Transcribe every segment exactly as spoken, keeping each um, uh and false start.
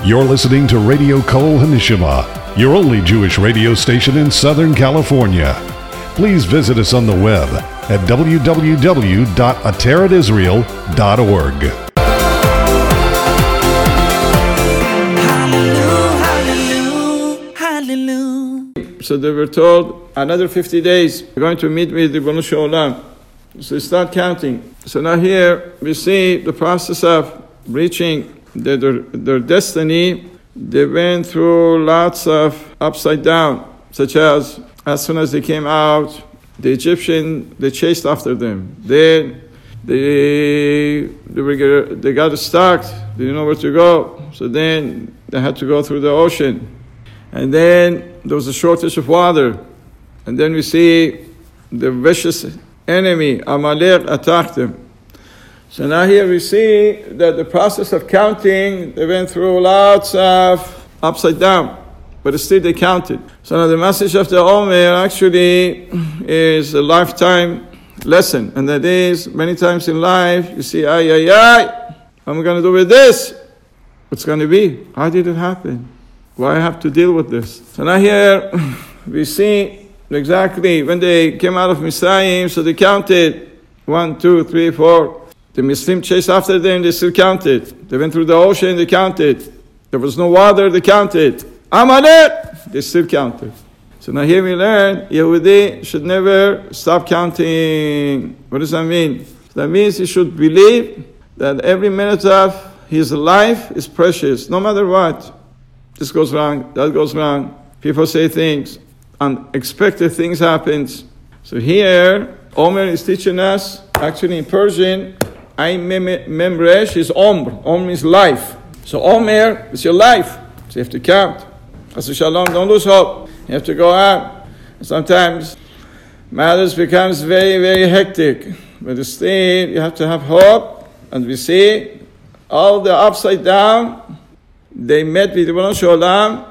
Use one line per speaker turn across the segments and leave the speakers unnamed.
You're listening to Radio Kol Hanishima, your only Jewish radio station in Southern California. Please visit us on the web at w w w dot ateret israel dot org.
So they were told, another fifty days, we're going to meet with Ribono Shel Olam. So they start counting. So now here we see the process of reaching their, their, their destiny. They went through lots of upside down, such as as soon as they came out, the Egyptian, they chased after them. Then they they, were, they got stuck, they didn't know where to go. So then they had to go through the ocean. And then there was a shortage of water. And then we see the vicious enemy, Amalek, attacked them. So now here we see that the process of counting, they went through lots of upside down, but still they counted. So now the message of the Omer actually is a lifetime lesson, and that is, many times in life, you see, ay, ay, ay, what am I going to do with this? What's going to be? How did it happen? Why I have to deal with this? So now here we see exactly when they came out of Mitzrayim, so they counted one, two, three, four. The Muslims chased after them, they still counted. They went through the ocean, they counted. There was no water, they counted. Amalek, they still counted. So now here we learn, Yehudi should never stop counting. What does that mean? That means he should believe that every minute of his life is precious, no matter what. This goes wrong, that goes wrong. People say things, unexpected things happen. So here, Omer is teaching us, actually in Persian, Ain Memresh is Omr. Omr means life. So Omer is your life. So you have to count. Chas v'shalom, don't lose hope. You have to go out. Sometimes matters becomes very, very hectic. But still, you have to have hope. And we see all the upside down. They met with Ribono Shel Olam.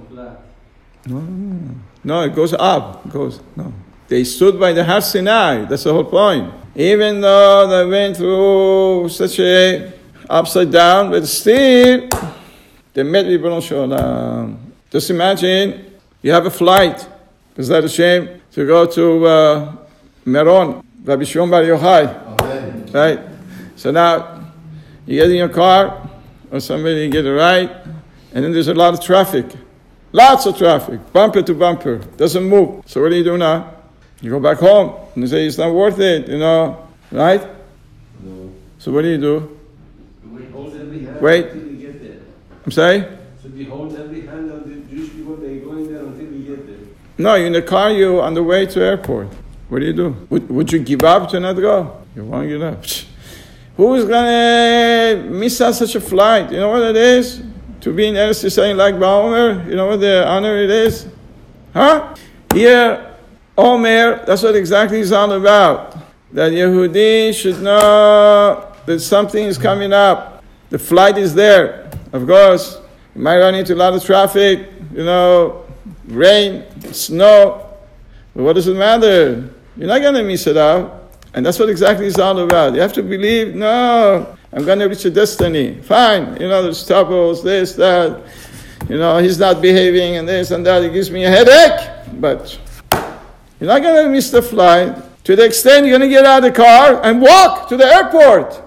No, no, it goes up. It goes, no. They stood by the Har Sinai. That's the whole point. Even though they went through such a upside down, but still, they met with Ribono Shel Olam. Just imagine, you have a flight. Is that a shame? To go to uh, Meron, Rabbi Shimon Bar Yochai. Amen. Right? So now, you get in your car, or somebody get a ride, and then there's a lot of traffic. Lots of traffic, bumper to bumper, doesn't move. So what do you do now? You go back home, and you say, it's not worth it, you know, right? No. So what do you do?
We hold every hand
Wait.
until we get there.
I'm sorry?
So we hold every hand of the Jewish people, they're going there until we get there.
No, you're in the car, you're on the way to airport. What do you do? Would, would you give up to not go? You won't give up. Who's going to miss out such a flight? You know what it is? To be in Eretz Yisrael like Omer, you know what the honor it is? Huh? Here, Omer, that's what exactly it's all about. That Yehudi should know that something is coming up. The flight is there. Of course, you might run into a lot of traffic, you know, rain, snow. But what does it matter? You're not going to miss it out. And that's what exactly it's all about. You have to believe, no, I'm going to reach a destiny. Fine, you know, there's troubles, this, that. You know, he's not behaving and this and that. It gives me a headache. But you're not going to miss the flight to the extent you're going to get out of the car and walk to the airport.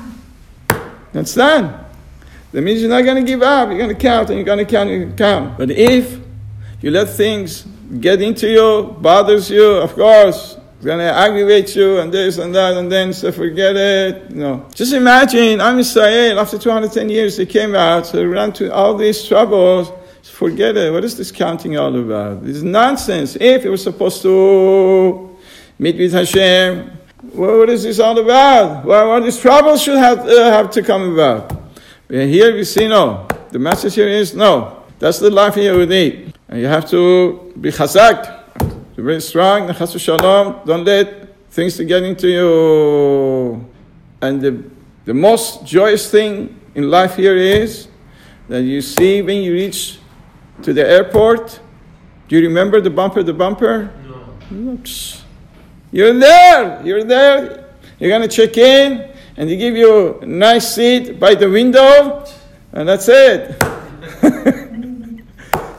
That's done. That means you're not going to give up. You're going to count and you're going to count and you're going to count. But if you let things get into you, bothers you, of course, it's going to aggravate you and this and that and then so forget it. No. Just imagine, Am Yisrael, after two hundred ten years, they came out, so they ran to all these troubles. Forget it. What is this counting all about? This is nonsense. If you were supposed to meet with Hashem, what is this all about? Well, what these troubles should have, uh, have to come about. But here we see no. The message here is no. That's the life you would need. And you have to be chazak. Be very strong. Chas v'shalom. Don't let things to get into you. And the, the most joyous thing in life here is that you see when you reach to the airport. Do you remember the bumper, the bumper? No. You're there. You're there. You're going to check in, and they give you a nice seat by the window, and that's it.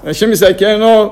Hashem Yisrael.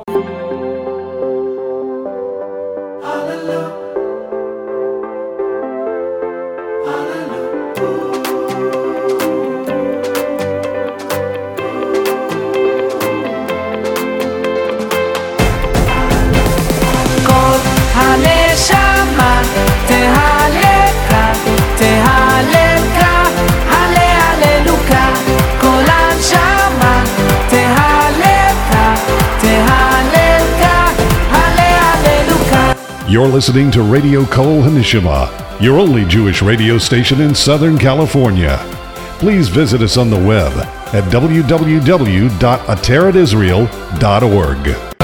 You're listening to Radio Kol Hanishima, your only Jewish radio station in Southern California. Please visit us on the web at w w w dot atarat israel dot org.